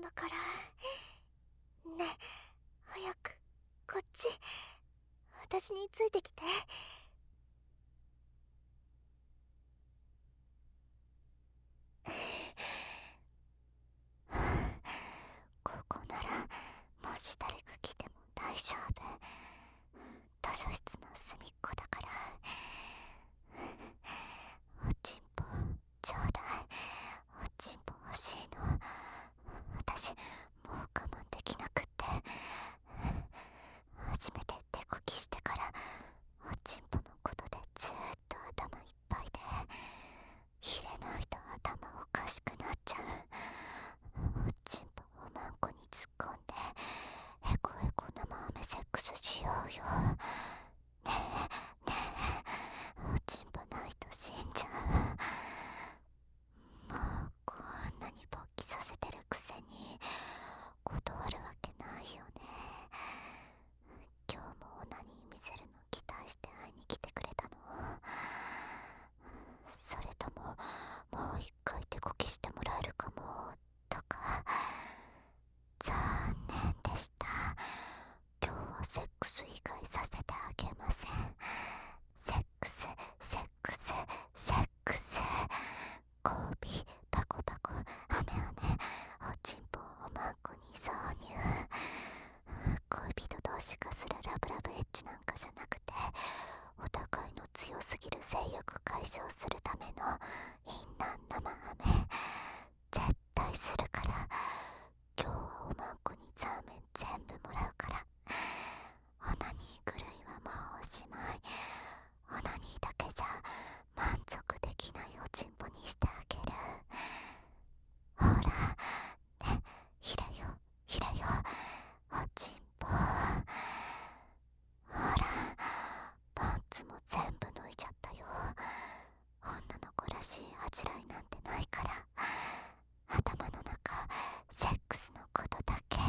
だから。ねえ、早くこっち、私についてきて。ここならもし誰が来ても大丈夫。図書室の隅っこだから。おちんぽちょうだい。おちんぽ欲しいの。私もう我慢できなくって。初めて手こきしてからおちんぽのことでずーっと頭いっぱいで、入れないと頭おかしくなっちゃう。おちんぽをマンコに突っ込んでエコエコ生飴セックスしようよ。ねえねえ、おちんぽないと死んじゃう。もうこんなに勃起させてるくせに断るわけないよね。今日もオナニー見せるの期待して会いに来てくれたの？それとももう一回手こきしてもらえるかもとか。残念でした。今日はセックス以外させてあげません。セックスセックスセックス、交尾パコパコアメアメ、おちんぽをマンコに挿入。恋人同士がするラブラブエッチなんかじゃなくて、お互いの強すぎる性欲解消するための淫乱生飴。絶対するから。今日はおまんこにザーメン全部もらうから。オナニー狂いはもうおしまい。オナニーだけじゃ満足できないおちんぽにしてあげる。ほらね、ひれよひれよ、おちんぽ。ほら、パンツも全部脱いじゃったよ。女の子らしい恥じらいなんてないから。頭の中セックスのことだけ。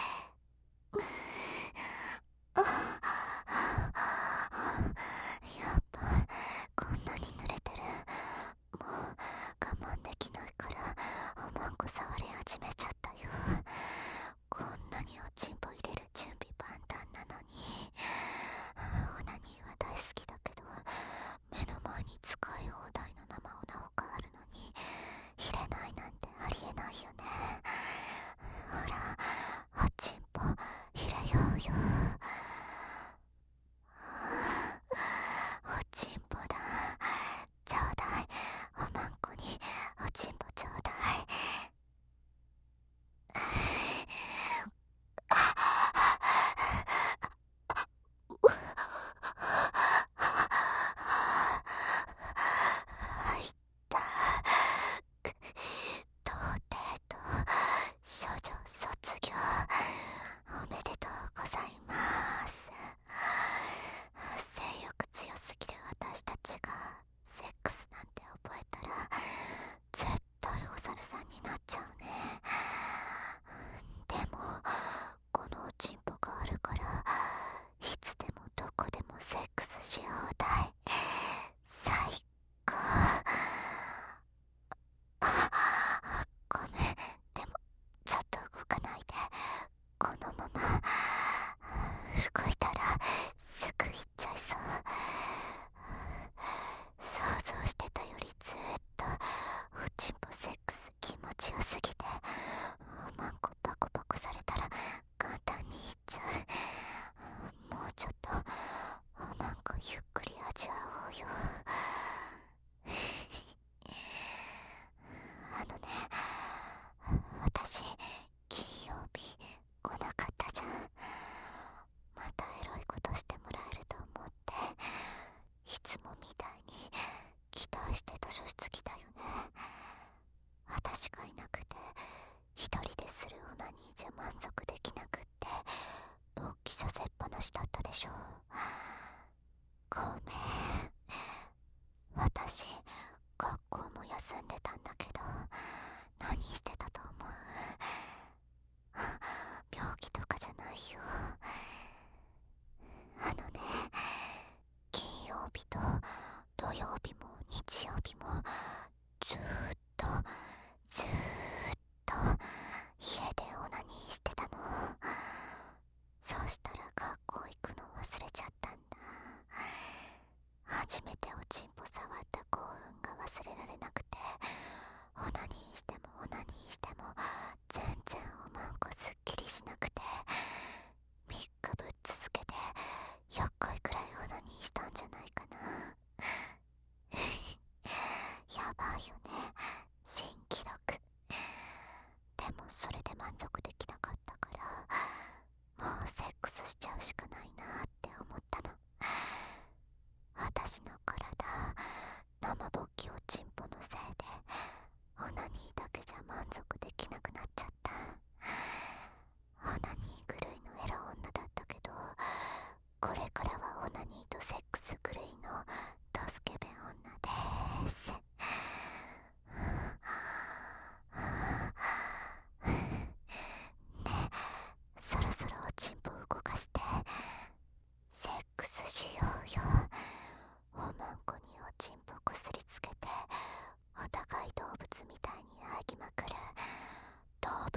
やっぱこんなに濡れてる。もう我慢できないからおまんこ触り始めちゃったよ。こんなにおちんぽ入れる準備万端なのに。オナニーは大好きだけど、目の前に使い放題の生オナホがあるのに入れないなんてありえないよね。ほら、おちんぽ入れようよ。おちんぽだ。ちょうだい。おまんこにおちんぽちょうだい。入った。童貞と処女卒業おめでとうございます。性欲強すぎる私たちがセックスなんて覚えたら絶対お猿さんになっちゃうね。でもこのおちんぽがあるからいつでもどこでもセックスし放題。最高。ごめん、でもちょっと動かないで。このまま動いたらすぐ行っちゃいそう。想像してたよりずっとおちんぽセックス気持ちよすぎて、おまんこパコパコされたら簡単にいっちゃう。もうちょっとおまんこゆっくり味わおうよ。私金曜日来なかったじゃん。またエロいことしてもらえると思っていつもみたいに期待して図書室来たよね。私がいなくて一人でするオナニーじゃ満足できなくって勃起させっぱなしだったでしょ。ごめん。私学校も休んでたんだけど何してたと思う？病気とかじゃないよ。金曜日と土曜日も日曜日もずーっと家でオそうしたら学校行くの忘れちゃったんだ。初めておちんぽ触った興奮が忘れられなくて、オナニーしてもオナニーしても全然おまんこすっきりしなくて、3日ぶっ続けて100回くらいオナニーしたんじゃないかな。やばいよね、新記録。でもそれで満足できなかったから、もうセックスしちゃうしかないなって思ったの。私の体、生ぼっきおちんぽのせいでオナニーだけじゃ満足できなくなっちゃった。オナニー狂いのエロ女だったけど、これからはオナニーとセックス狂いのドスケベ女です。ね、そろそろおちんぽ動かしてセックスしようよ。おまんこにおちんぽこすりつけてお互い動物みたいにあぎまくる動物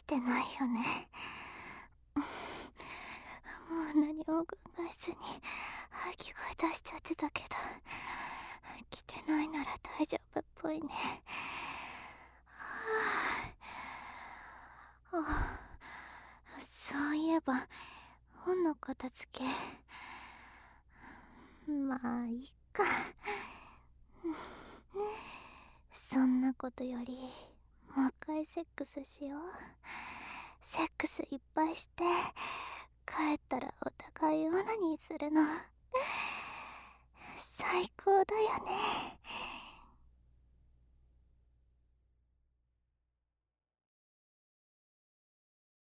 てないよね。もう何も考えずに吐き声出しちゃってたけど、来てないなら大丈夫っぽいね。はあ、そういえば本の片付け、まあいいか。そんなことよりもう一回セックスしよう。セックスいっぱいして帰ったらお互いオナニーするの最高だよね。